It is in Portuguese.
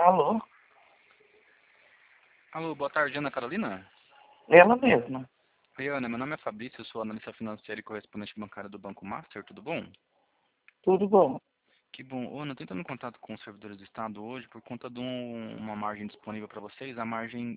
Alô? Alô, boa tarde, Ana Carolina? Ela mesma. Oi, Ana, meu nome é Fabrício, eu sou analista financeiro e correspondente bancário do Banco Master, tudo bom? Tudo bom? Que bom. Ô, Ana, eu tô entrando em contato com os servidores do Estado hoje por conta de uma margem disponível para vocês, a margem